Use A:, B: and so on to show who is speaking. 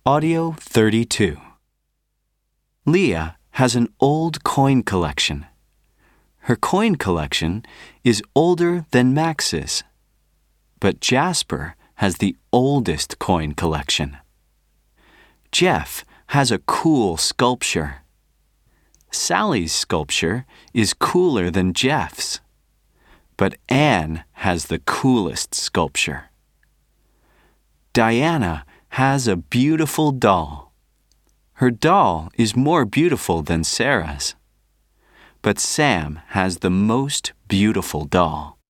A: Audio 32. Leah has an old coin collection. Her coin collection is older than Max's. But Jasper has the oldest coin collection. Jeff has a cool sculpture. Sally's sculpture is cooler than Jeff's. But Anne has the coolest sculpture. Diana has a beautiful doll. Her doll is more beautiful than Sarah's. But Sam has the most beautiful doll.